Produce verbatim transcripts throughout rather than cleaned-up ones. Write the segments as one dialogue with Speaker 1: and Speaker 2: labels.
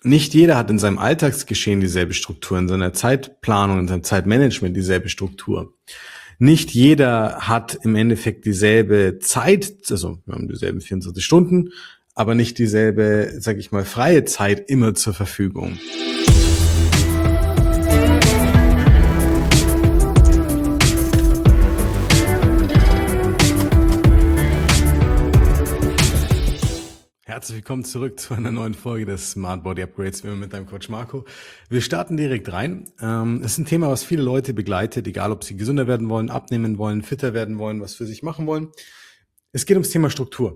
Speaker 1: Nicht jeder hat in seinem Alltagsgeschehen dieselbe Struktur, in seiner Zeitplanung, in seinem Zeitmanagement dieselbe Struktur. Nicht jeder hat im Endeffekt dieselbe Zeit, also wir haben dieselben vierundzwanzig Stunden, aber nicht dieselbe, sage ich mal, freie Zeit immer zur Verfügung. Herzlich willkommen zurück zu einer neuen Folge des Smart Body Upgrades mit deinem Coach Marco. Wir starten direkt rein. Es ist ein Thema, was viele Leute begleitet, egal ob sie gesünder werden wollen, abnehmen wollen, fitter werden wollen, was für sich machen wollen. Es geht ums Thema Struktur.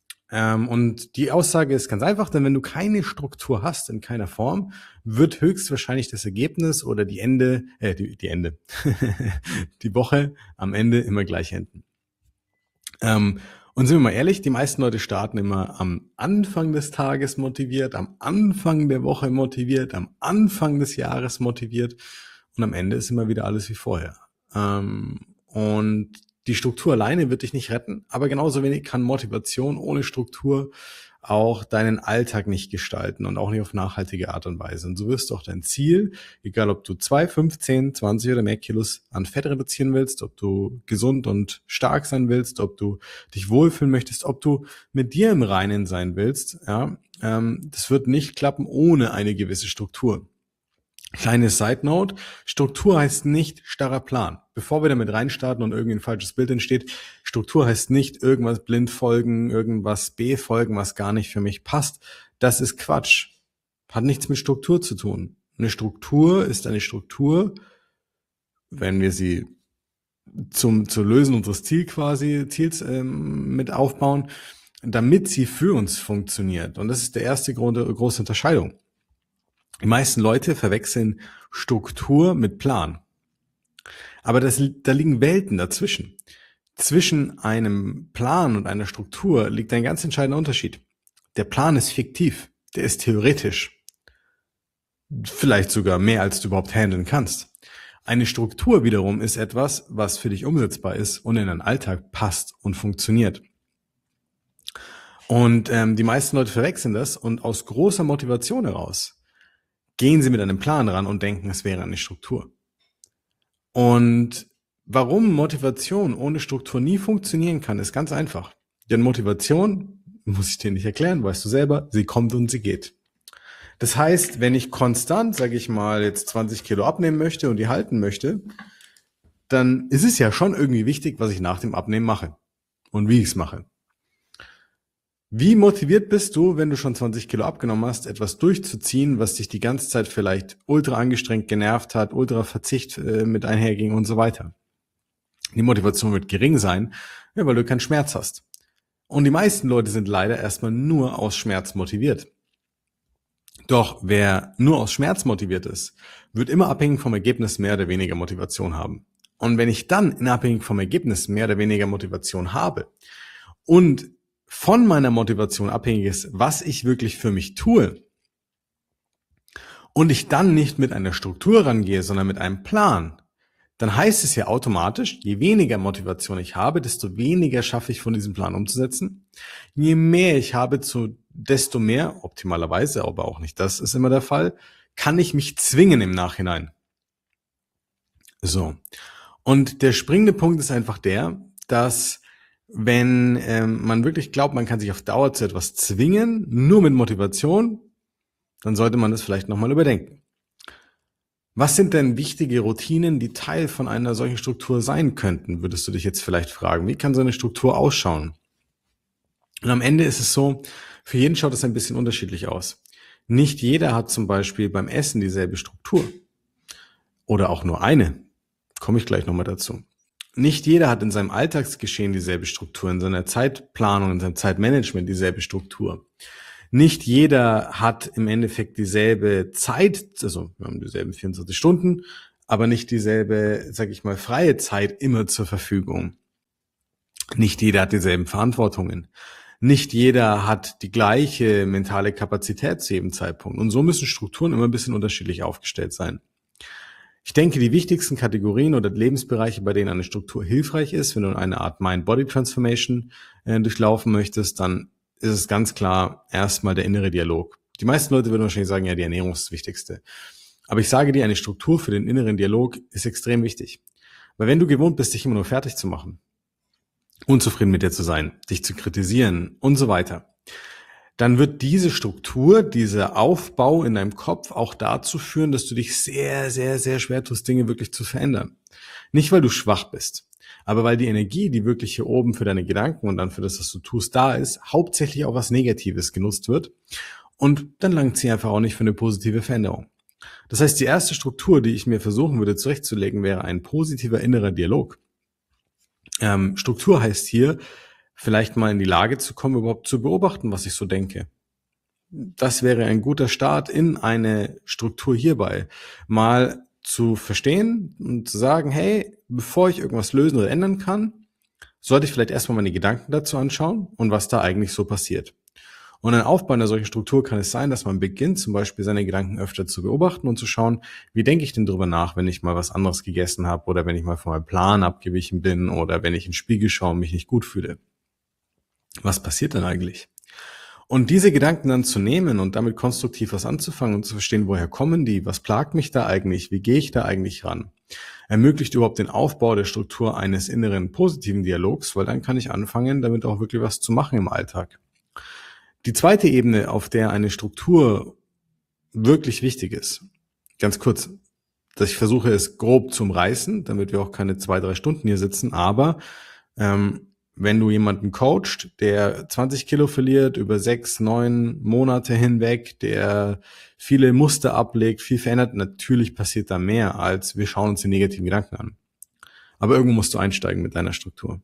Speaker 1: Und die Aussage ist ganz einfach, denn wenn du keine Struktur hast, in keiner Form, wird höchstwahrscheinlich das Ergebnis oder die Ende, äh, die, die Ende, die Woche am Ende immer gleich enden. Ähm, Und sind wir mal ehrlich, die meisten Leute starten immer am Anfang des Tages motiviert, am Anfang der Woche motiviert, am Anfang des Jahres motiviert und am Ende ist immer wieder alles wie vorher. Und die Struktur alleine wird dich nicht retten, aber genauso wenig kann Motivation ohne Struktur auch deinen Alltag nicht gestalten und auch nicht auf nachhaltige Art und Weise. Und so wirst du auch dein Ziel, egal ob du zwei, fünfzehn, zwanzig oder mehr Kilos an Fett reduzieren willst, ob du gesund und stark sein willst, ob du dich wohlfühlen möchtest, ob du mit dir im Reinen sein willst, ja, ähm, das wird nicht klappen ohne eine gewisse Struktur. Kleine Side Note, Struktur heißt nicht starrer Plan. Bevor wir damit reinstarten und irgendwie ein falsches Bild entsteht, Struktur heißt nicht irgendwas blind folgen, irgendwas befolgen, was gar nicht für mich passt. Das ist Quatsch. Hat nichts mit Struktur zu tun. Eine Struktur ist eine Struktur, wenn wir sie zum zur Lösen unseres Ziels quasi Ziels ähm, mit aufbauen, damit sie für uns funktioniert. Und das ist der erste Grund, große Unterscheidung. Die meisten Leute verwechseln Struktur mit Plan. Aber das, da liegen Welten dazwischen. Zwischen einem Plan und einer Struktur liegt ein ganz entscheidender Unterschied. Der Plan ist fiktiv, der ist theoretisch. Vielleicht sogar mehr, als du überhaupt handeln kannst. Eine Struktur wiederum ist etwas, was für dich umsetzbar ist und in deinen Alltag passt und funktioniert. Und ähm, die meisten Leute verwechseln das und aus großer Motivation heraus gehen sie mit einem Plan ran und denken, es wäre eine Struktur. Und warum Motivation ohne Struktur nie funktionieren kann, ist ganz einfach. Denn Motivation, muss ich dir nicht erklären, weißt du selber, sie kommt und sie geht. Das heißt, wenn ich konstant, sage ich mal, jetzt zwanzig Kilo abnehmen möchte und die halten möchte, dann ist es ja schon irgendwie wichtig, was ich nach dem Abnehmen mache und wie ich es mache. Wie motiviert bist du, wenn du schon zwanzig Kilo abgenommen hast, etwas durchzuziehen, was dich die ganze Zeit vielleicht ultra angestrengt genervt hat, ultra Verzicht äh, mit einherging und so weiter? Die Motivation wird gering sein, ja, weil du keinen Schmerz hast. Und die meisten Leute sind leider erstmal nur aus Schmerz motiviert. Doch wer nur aus Schmerz motiviert ist, wird immer abhängig vom Ergebnis mehr oder weniger Motivation haben. Und wenn ich dann in abhängig vom Ergebnis mehr oder weniger Motivation habe und von meiner Motivation abhängig ist, was ich wirklich für mich tue und ich dann nicht mit einer Struktur rangehe, sondern mit einem Plan, dann heißt es ja automatisch, je weniger Motivation ich habe, desto weniger schaffe ich von diesem Plan umzusetzen. Je mehr ich habe, zu, desto mehr, optimalerweise, aber auch nicht das ist immer der Fall, kann ich mich zwingen im Nachhinein. So. Und der springende Punkt ist einfach der, dass wenn ähm, man wirklich glaubt, man kann sich auf Dauer zu etwas zwingen, nur mit Motivation, dann sollte man das vielleicht nochmal überdenken. Was sind denn wichtige Routinen, die Teil von einer solchen Struktur sein könnten, würdest du dich jetzt vielleicht fragen. Wie kann so eine Struktur ausschauen? Und am Ende ist es so, für jeden schaut es ein bisschen unterschiedlich aus. Nicht jeder hat zum Beispiel beim Essen dieselbe Struktur. Oder auch nur eine. Komme ich gleich nochmal dazu. Nicht jeder hat in seinem Alltagsgeschehen dieselbe Struktur, in seiner Zeitplanung, in seinem Zeitmanagement dieselbe Struktur. Nicht jeder hat im Endeffekt dieselbe Zeit, also wir haben dieselben vierundzwanzig Stunden, aber nicht dieselbe, sage ich mal, freie Zeit immer zur Verfügung. Nicht jeder hat dieselben Verantwortungen. Nicht jeder hat die gleiche mentale Kapazität zu jedem Zeitpunkt. Und so müssen Strukturen immer ein bisschen unterschiedlich aufgestellt sein. Ich denke, die wichtigsten Kategorien oder Lebensbereiche, bei denen eine Struktur hilfreich ist, wenn du eine Art Mind-Body-Transformation äh, durchlaufen möchtest, dann ist es ganz klar erstmal der innere Dialog. Die meisten Leute würden wahrscheinlich sagen, ja, die Ernährung ist das Wichtigste. Aber ich sage dir, eine Struktur für den inneren Dialog ist extrem wichtig. Weil wenn du gewohnt bist, dich immer nur fertig zu machen, unzufrieden mit dir zu sein, dich zu kritisieren und so weiter, dann wird diese Struktur, dieser Aufbau in deinem Kopf auch dazu führen, dass du dich sehr, sehr, sehr schwer tust, Dinge wirklich zu verändern. Nicht, weil du schwach bist, aber weil die Energie, die wirklich hier oben für deine Gedanken und dann für das, was du tust, da ist, hauptsächlich auf was Negatives genutzt wird. Und dann langt sie einfach auch nicht für eine positive Veränderung. Das heißt, die erste Struktur, die ich mir versuchen würde zurechtzulegen, wäre ein positiver innerer Dialog. Ähm, Struktur heißt hier, vielleicht mal in die Lage zu kommen, überhaupt zu beobachten, was ich so denke. Das wäre ein guter Start in eine Struktur hierbei. Mal zu verstehen und zu sagen, hey, bevor ich irgendwas lösen oder ändern kann, sollte ich vielleicht erstmal meine Gedanken dazu anschauen und was da eigentlich so passiert. Und ein Aufbau einer solchen Struktur kann es sein, dass man beginnt, zum Beispiel seine Gedanken öfter zu beobachten und zu schauen, wie denke ich denn darüber nach, wenn ich mal was anderes gegessen habe oder wenn ich mal von meinem Plan abgewichen bin oder wenn ich in den Spiegel schaue und mich nicht gut fühle. Was passiert denn eigentlich? Und diese Gedanken dann zu nehmen und damit konstruktiv was anzufangen und zu verstehen, woher kommen die, was plagt mich da eigentlich, wie gehe ich da eigentlich ran, ermöglicht überhaupt den Aufbau der Struktur eines inneren positiven Dialogs, weil dann kann ich anfangen, damit auch wirklich was zu machen im Alltag. Die zweite Ebene, auf der eine Struktur wirklich wichtig ist, ganz kurz, dass ich versuche, es grob zu umreißen, damit wir auch keine zwei, drei Stunden hier sitzen, aber ähm, wenn du jemanden coachst, der zwanzig Kilo verliert über sechs, neun Monate hinweg, der viele Muster ablegt, viel verändert, natürlich passiert da mehr, als wir schauen uns die negativen Gedanken an. Aber irgendwo musst du einsteigen mit deiner Struktur.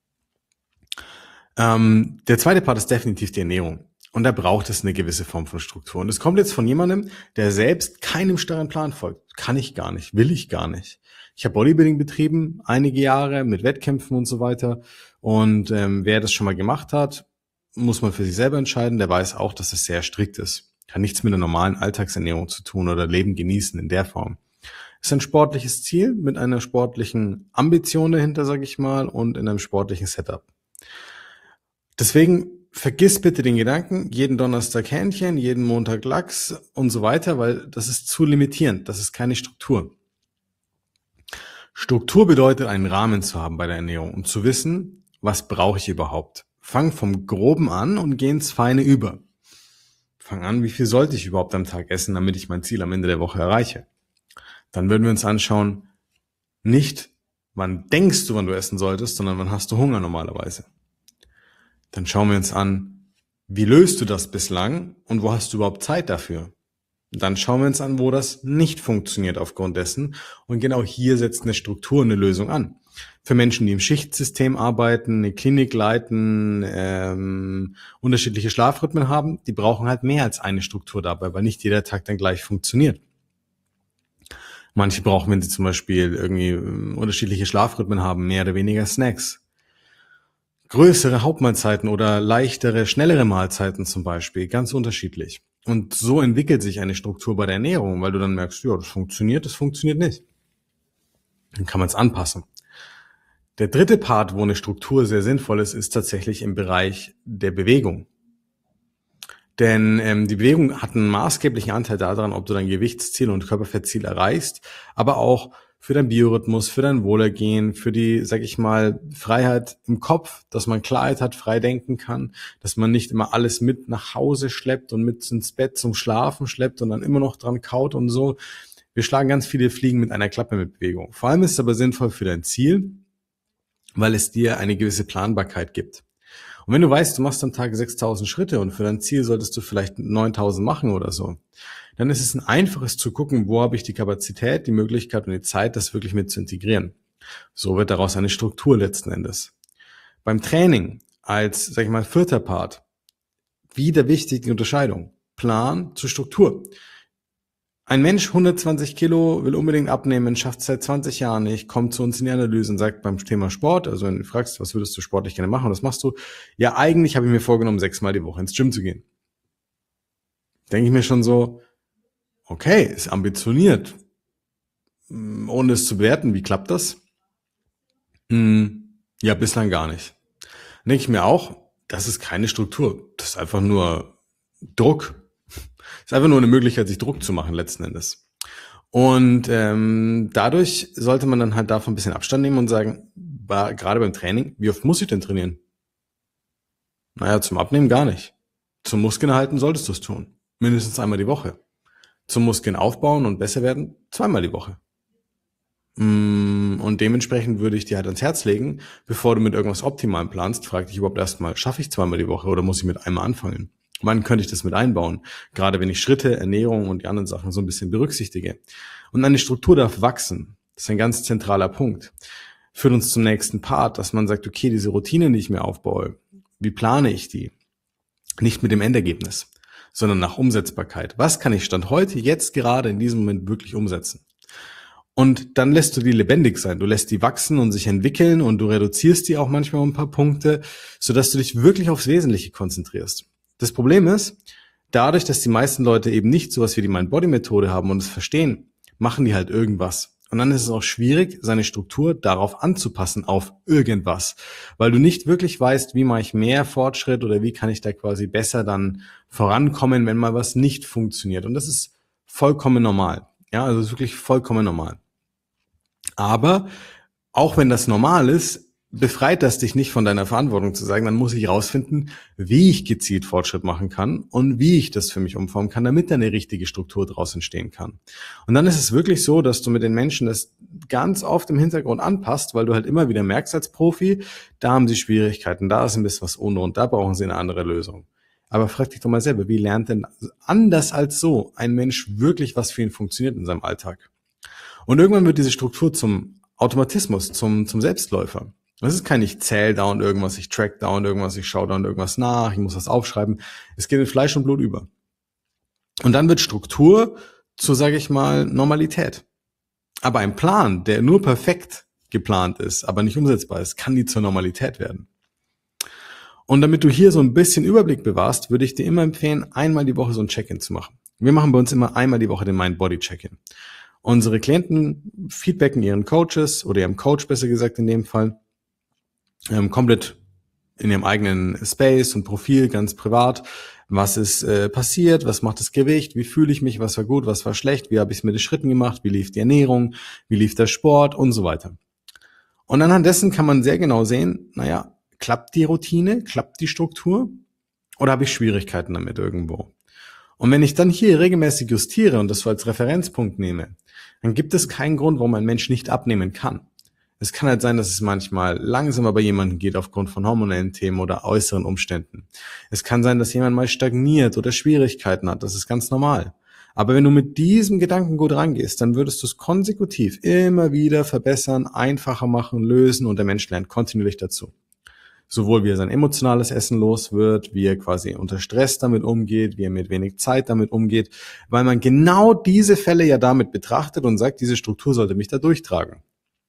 Speaker 1: Ähm, der zweite Part ist definitiv die Ernährung. Und da braucht es eine gewisse Form von Struktur. Und es kommt jetzt von jemandem, der selbst keinem starren Plan folgt. Kann ich gar nicht, will ich gar nicht. Ich habe Bodybuilding betrieben, einige Jahre mit Wettkämpfen und so weiter. Und ähm, wer das schon mal gemacht hat, muss man für sich selber entscheiden. Der weiß auch, dass es sehr strikt ist. Hat nichts mit einer normalen Alltagsernährung zu tun oder Leben genießen in der Form. Es ist ein sportliches Ziel mit einer sportlichen Ambition dahinter, sage ich mal, und in einem sportlichen Setup. Deswegen vergiss bitte den Gedanken, jeden Donnerstag Hähnchen, jeden Montag Lachs und so weiter, weil das ist zu limitierend. Das ist keine Struktur. Struktur bedeutet, einen Rahmen zu haben bei der Ernährung und zu wissen, was brauche ich überhaupt. Fang vom Groben an und geh ins Feine über. Fang an, wie viel sollte ich überhaupt am Tag essen, damit ich mein Ziel am Ende der Woche erreiche. Dann würden wir uns anschauen, nicht, wann denkst du, wann du essen solltest, sondern wann hast du Hunger normalerweise. Dann schauen wir uns an, wie löst du das bislang und wo hast du überhaupt Zeit dafür? Dann schauen wir uns an, wo das nicht funktioniert aufgrund dessen. Und genau hier setzt eine Struktur, eine Lösung an. Für Menschen, die im Schichtsystem arbeiten, eine Klinik leiten, ähm, unterschiedliche Schlafrhythmen haben, die brauchen halt mehr als eine Struktur dabei, weil nicht jeder Tag dann gleich funktioniert. Manche brauchen, wenn sie zum Beispiel irgendwie ähm, unterschiedliche Schlafrhythmen haben, mehr oder weniger Snacks. Größere Hauptmahlzeiten oder leichtere, schnellere Mahlzeiten zum Beispiel, ganz unterschiedlich. Und so entwickelt sich eine Struktur bei der Ernährung, weil du dann merkst, ja, das funktioniert, das funktioniert nicht. Dann kann man es anpassen. Der dritte Part, wo eine Struktur sehr sinnvoll ist, ist tatsächlich im Bereich der Bewegung. Denn ähm, die Bewegung hat einen maßgeblichen Anteil daran, ob du dein Gewichtsziel und Körperfettziel erreichst, aber auch für dein Biorhythmus, für dein Wohlergehen, für die, sag ich mal, Freiheit im Kopf, dass man Klarheit hat, frei denken kann, dass man nicht immer alles mit nach Hause schleppt und mit ins Bett zum Schlafen schleppt und dann immer noch dran kaut und so. Wir schlagen ganz viele Fliegen mit einer Klappe mit Bewegung. Vor allem ist es aber sinnvoll für dein Ziel, weil es dir eine gewisse Planbarkeit gibt. Und wenn du weißt, du machst am Tag sechstausend Schritte und für dein Ziel solltest du vielleicht neuntausend machen oder so, dann ist es ein einfaches zu gucken, wo habe ich die Kapazität, die Möglichkeit und die Zeit, das wirklich mit zu integrieren. So wird daraus eine Struktur letzten Endes. Beim Training als, sag ich mal, vierter Part, wieder wichtig die Unterscheidung. Plan zur Struktur. Ein Mensch, hundertzwanzig Kilo, will unbedingt abnehmen, schafft es seit zwanzig Jahren nicht, kommt zu uns in die Analyse und sagt beim Thema Sport, also wenn du fragst, was würdest du sportlich gerne machen, was machst du? Ja, eigentlich habe ich mir vorgenommen, sechsmal die Woche ins Gym zu gehen. Denke ich mir schon so, okay, ist ambitioniert. Ohne es zu bewerten, wie klappt das? Hm, ja, bislang gar nicht. Denke ich mir auch, das ist keine Struktur. Das ist einfach nur Druck. Ist einfach nur eine Möglichkeit, sich Druck zu machen letzten Endes. Und ähm, dadurch sollte man dann halt davon ein bisschen Abstand nehmen und sagen, war, gerade beim Training, wie oft muss ich denn trainieren? Naja, zum Abnehmen gar nicht. Zum Muskeln erhalten solltest du es tun. Mindestens einmal die Woche. Zum Muskeln aufbauen und besser werden, zweimal die Woche. Und dementsprechend würde ich dir halt ans Herz legen, bevor du mit irgendwas Optimalem planst, frag dich überhaupt erstmal, schaffe ich zweimal die Woche oder muss ich mit einmal anfangen? Wann könnte ich das mit einbauen? Gerade wenn ich Schritte, Ernährung und die anderen Sachen so ein bisschen berücksichtige. Und eine Struktur darf wachsen. Das ist ein ganz zentraler Punkt. Führt uns zum nächsten Part, dass man sagt, okay, diese Routinen, die ich mir aufbaue, wie plane ich die? Nicht mit dem Endergebnis, sondern nach Umsetzbarkeit. Was kann ich Stand heute, jetzt gerade in diesem Moment wirklich umsetzen? Und dann lässt du die lebendig sein. Du lässt die wachsen und sich entwickeln und du reduzierst die auch manchmal um ein paar Punkte, sodass du dich wirklich aufs Wesentliche konzentrierst. Das Problem ist, dadurch, dass die meisten Leute eben nicht sowas wie die Mind-Body-Methode haben und es verstehen, machen die halt irgendwas. Und dann ist es auch schwierig, seine Struktur darauf anzupassen, auf irgendwas. Weil du nicht wirklich weißt, wie mache ich mehr Fortschritt oder wie kann ich da quasi besser dann vorankommen, wenn mal was nicht funktioniert. Und das ist vollkommen normal. Ja, also es ist wirklich vollkommen normal. Aber auch wenn das normal ist, befreit das dich nicht von deiner Verantwortung zu sagen, dann muss ich rausfinden, wie ich gezielt Fortschritt machen kann und wie ich das für mich umformen kann, damit da eine richtige Struktur draus entstehen kann. Und dann ist es wirklich so, dass du mit den Menschen das ganz oft im Hintergrund anpasst, weil du halt immer wieder merkst als Profi, da haben sie Schwierigkeiten, da ist ein bisschen was unrund, da brauchen sie eine andere Lösung. Aber frag dich doch mal selber, wie lernt denn anders als so ein Mensch wirklich, was für ihn funktioniert in seinem Alltag? Und irgendwann wird diese Struktur zum Automatismus, zum, zum Selbstläufer. Das ist kein, ich zähle dauernd irgendwas, ich track dauernd irgendwas, ich schaue dauernd irgendwas nach, ich muss was aufschreiben. Es geht in Fleisch und Blut über. Und dann wird Struktur zu, sage ich mal, Normalität. Aber ein Plan, der nur perfekt geplant ist, aber nicht umsetzbar ist, kann nie zur Normalität werden. Und damit du hier so ein bisschen Überblick bewahrst, würde ich dir immer empfehlen, einmal die Woche so ein Check-in zu machen. Wir machen bei uns immer einmal die Woche den Mind-Body-Check-in. Unsere Klienten feedbacken ihren Coaches oder ihrem Coach besser gesagt in dem Fall, ähm, komplett in ihrem eigenen Space und Profil, ganz privat. Was ist äh, passiert? Was macht das Gewicht? Wie fühle ich mich? Was war gut? Was war schlecht? Wie habe ich es mit den Schritten gemacht? Wie lief die Ernährung? Wie lief der Sport? Und so weiter. Und anhand dessen kann man sehr genau sehen, naja, klappt die Routine? Klappt die Struktur? Oder habe ich Schwierigkeiten damit irgendwo? Und wenn ich dann hier regelmäßig justiere und das so als Referenzpunkt nehme, dann gibt es keinen Grund, warum ein Mensch nicht abnehmen kann. Es kann halt sein, dass es manchmal langsamer bei jemandem geht aufgrund von hormonellen Themen oder äußeren Umständen. Es kann sein, dass jemand mal stagniert oder Schwierigkeiten hat. Das ist ganz normal. Aber wenn du mit diesem Gedankengut rangehst, dann würdest du es konsekutiv immer wieder verbessern, einfacher machen, lösen und der Mensch lernt kontinuierlich dazu. Sowohl wie er sein emotionales Essen los wird, wie er quasi unter Stress damit umgeht, wie er mit wenig Zeit damit umgeht, weil man genau diese Fälle ja damit betrachtet und sagt, diese Struktur sollte mich da durchtragen.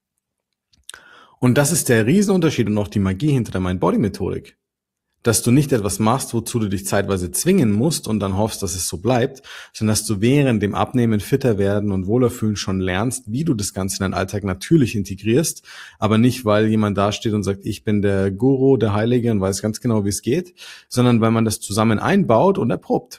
Speaker 1: Und das ist der Riesenunterschied und auch die Magie hinter der Mind-Body-Methodik. Dass du nicht etwas machst, wozu du dich zeitweise zwingen musst und dann hoffst, dass es so bleibt, sondern dass du während dem Abnehmen, fitter werden und wohler fühlen schon lernst, wie du das Ganze in deinen Alltag natürlich integrierst, aber nicht, weil jemand dasteht und sagt, ich bin der Guru, der Heilige und weiß ganz genau, wie es geht, sondern weil man das zusammen einbaut und erprobt.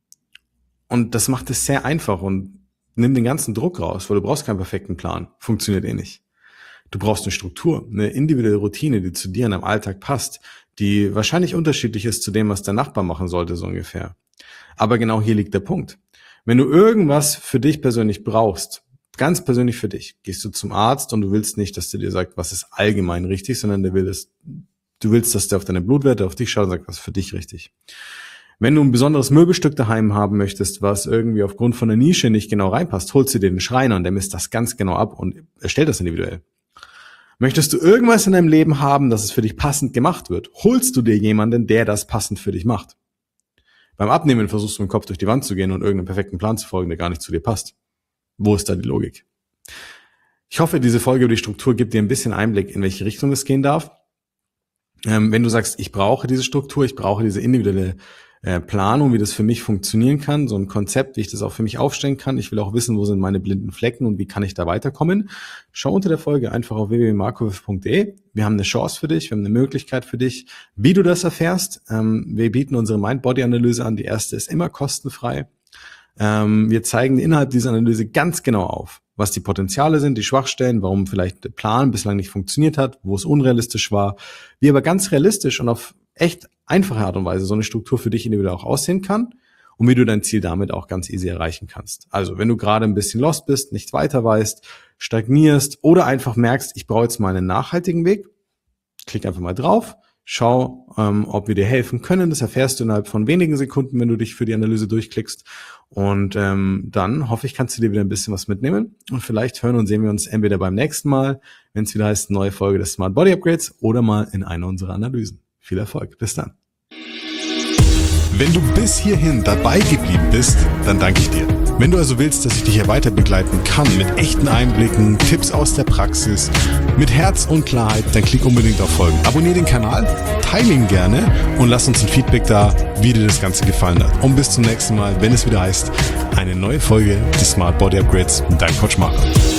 Speaker 1: Und das macht es sehr einfach und nimmt den ganzen Druck raus, weil du brauchst keinen perfekten Plan. Funktioniert eh nicht. Du brauchst eine Struktur, eine individuelle Routine, die zu dir in deinem Alltag passt, die wahrscheinlich unterschiedlich ist zu dem, was der Nachbar machen sollte, so ungefähr. Aber genau hier liegt der Punkt. Wenn du irgendwas für dich persönlich brauchst, ganz persönlich für dich, gehst du zum Arzt und du willst nicht, dass der dir sagt, was ist allgemein richtig, sondern der will das, du willst, dass der auf deine Blutwerte, auf dich schaut und sagt, was ist für dich richtig. Wenn du ein besonderes Möbelstück daheim haben möchtest, was irgendwie aufgrund von der Nische nicht genau reinpasst, holst du dir den Schreiner und der misst das ganz genau ab und erstellt das individuell. Möchtest du irgendwas in deinem Leben haben, dass es für dich passend gemacht wird, holst du dir jemanden, der das passend für dich macht. Beim Abnehmen versuchst du mit dem Kopf durch die Wand zu gehen und irgendeinem perfekten Plan zu folgen, der gar nicht zu dir passt. Wo ist da die Logik? Ich hoffe, diese Folge über die Struktur gibt dir ein bisschen Einblick, in welche Richtung es gehen darf. Ähm, wenn du sagst, ich brauche diese Struktur, ich brauche diese individuelle äh, Planung, wie das für mich funktionieren kann, so ein Konzept, wie ich das auch für mich aufstellen kann. Ich will auch wissen, wo sind meine blinden Flecken und wie kann ich da weiterkommen. Schau unter der Folge einfach auf w w w punkt markowiff punkt d e. Wir haben eine Chance für dich, wir haben eine Möglichkeit für dich, wie du das erfährst. Ähm, wir bieten unsere Mind-Body-Analyse an. Die erste ist immer kostenfrei. Ähm, wir zeigen innerhalb dieser Analyse ganz genau auf, was die Potenziale sind, die Schwachstellen, warum vielleicht der Plan bislang nicht funktioniert hat, wo es unrealistisch war, wie aber ganz realistisch und auf echt einfache Art und Weise so eine Struktur für dich individuell auch aussehen kann und wie du dein Ziel damit auch ganz easy erreichen kannst. Also wenn du gerade ein bisschen lost bist, nicht weiter weißt, stagnierst oder einfach merkst, ich brauche jetzt mal einen nachhaltigen Weg, klick einfach mal drauf, schau, ähm, ob wir dir helfen können. Das erfährst du innerhalb von wenigen Sekunden, wenn du dich für die Analyse durchklickst. Und ähm, dann hoffe ich, kannst du dir wieder ein bisschen was mitnehmen. Und vielleicht hören und sehen wir uns entweder beim nächsten Mal, wenn es wieder heißt, neue Folge des Smart Body Upgrades, oder mal in einer unserer Analysen. Viel Erfolg. Bis dann.
Speaker 2: Wenn du bis hierhin dabei geblieben bist, dann danke ich dir. Wenn du also willst, dass ich dich hier weiter begleiten kann mit echten Einblicken, Tipps aus der Praxis, mit Herz und Klarheit, dann klick unbedingt auf Folgen. Abonnier den Kanal, teile ihn gerne und lass uns ein Feedback da, wie dir das Ganze gefallen hat. Und bis zum nächsten Mal, wenn es wieder heißt, eine neue Folge des Smart Body Upgrades mit deinem Coach Marco.